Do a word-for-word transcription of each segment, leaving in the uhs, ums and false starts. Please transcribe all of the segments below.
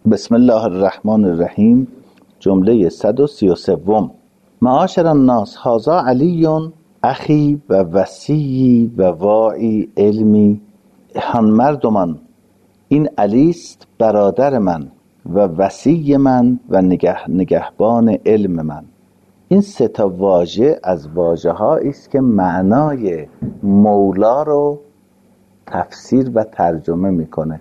بسم الله الرحمن الرحیم. جمله صد و سی و سوم. معاشر الناس، هذا علی اخی و وصی و واعی علمی. هان مردمان، این علی است برادر من و وصی من و نگه نگهبان علم من. این سه تا واژه از واژه هایی است که معنای مولا رو تفسیر و ترجمه میکنه.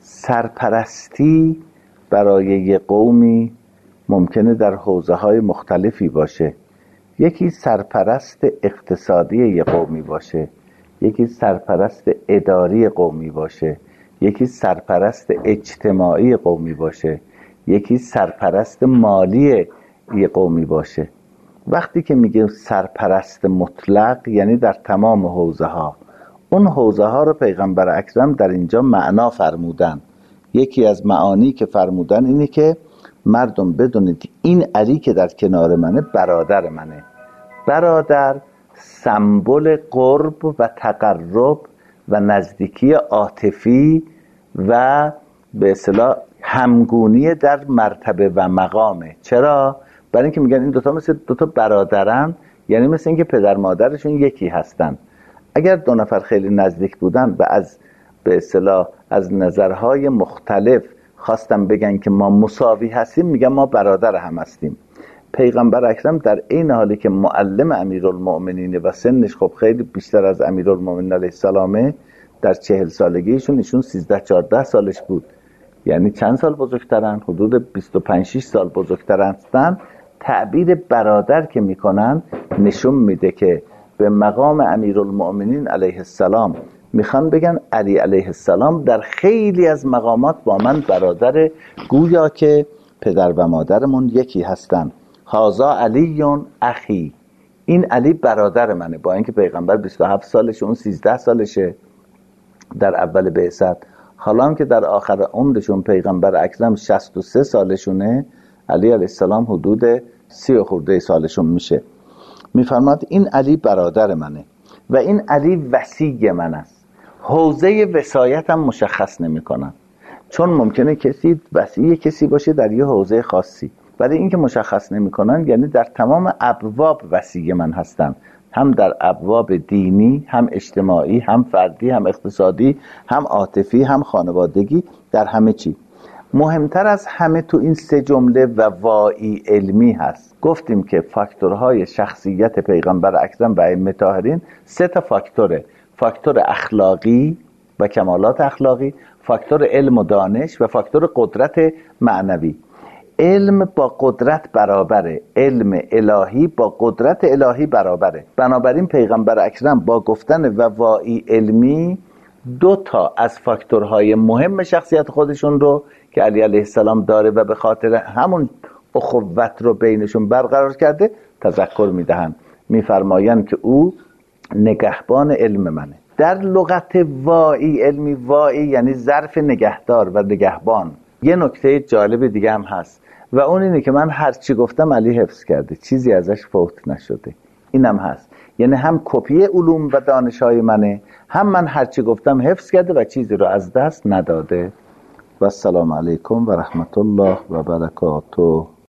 سرپرستی برای یه قومی ممکنه در حوزه های مختلفی باشه. یکی سرپرست اقتصادی یه قومی باشه، یکی سرپرست اداری قومی باشه، یکی سرپرست اجتماعی قومی باشه، یکی سرپرست مالی یه قومی باشه. وقتی که میگه سرپرست مطلق یعنی در تمام حوزه ها، اون حوزه ها رو پیغمبر اکرم در اینجا معنا فرمودن. یکی از معانی که فرمودن اینه که مردم بدونید این علی که در کنار منه برادر منه. برادر سمبل قرب و تقرب و نزدیکی عاطفی و به اصطلاح همگونی در مرتبه و مقامه. چرا؟ برای اینکه میگن این دوتا مثل دوتا برادرن، یعنی مثل اینکه پدر مادرشون یکی هستن. اگر دو نفر خیلی نزدیک بودن و از به اصطلاح از نظرهای مختلف خواستم بگن که ما مساوی هستیم، میگن ما برادر هم هستیم. پیغمبر اکرم در این حالی که معلم امیرالمؤمنین و سنش خب خیلی بیشتر از امیرالمؤمنین علیه السلامه، در چهل سالگیشون ایشون سیزده چهارده سالش بود، یعنی چند سال بزرگترن؟ حدود بیست و پنج شش سال بزرگتر هستن. تعبیر برادر که میکنن نشون میده که به مقام امیرالمؤمنین علیه السلام میخوان بگن علی علیه السلام در خیلی از مقامات با من برادر، گویا که پدر و مادرمون یکی هستن. هذا علی اخی، این علی برادر منه. با اینکه پیغمبر بیست و هفت سالشه، اون سیزده سالشه در اول بعثت. حالا هم که در آخر عمرشون پیغمبر اکرم شصت و سه سالشونه، علی علیه السلام حدود سی و خورده سالشون میشه. میفرماد این علی برادر منه و این علی وصی من است. حوزه وصایت هم مشخص نمی کنن، چون ممکنه کسی وصی کسی باشه در یه حوزه خاصی. برای اینکه مشخص نمی کنن یعنی در تمام ابواب وصی من هستن، هم در ابواب دینی، هم اجتماعی، هم فردی، هم اقتصادی، هم عاطفی، هم خانوادگی، در همه چی. مهمتر از همه تو این سه جمله و واعی علمی هست. گفتیم که فاکتورهای شخصیت پیغمبر اکرم و ائمه طاهرین سه تا فاکتوره: فاکتور اخلاقی و کمالات اخلاقی، فاکتور علم و دانش و فاکتور قدرت معنوی. علم با قدرت برابره، علم الهی با قدرت الهی برابره. بنابراین پیغمبر اکرم با گفتن و واعی علمی دو تا از فاکتورهای مهم شخصیت خودشون رو که علی علیه السلام داره و به خاطر همون اخوت رو بینشون برقرار کرده تذکر میدهن. میفرمایند که او نگهبان علم منه. در لغت واعی علمی، واعی یعنی ظرف نگهدار و نگهبان. یه نکته جالب دیگه هم هست و اون اینه که من هر چی گفتم علی حفظ کرده، چیزی ازش فوت نشده. اینم هست، یعنی هم کپی علوم و دانش‌های منه، هم من هر چی گفتم حفظ کرده و چیزی رو از دست نداده. و السلام علیکم و رحمت الله و برکاته.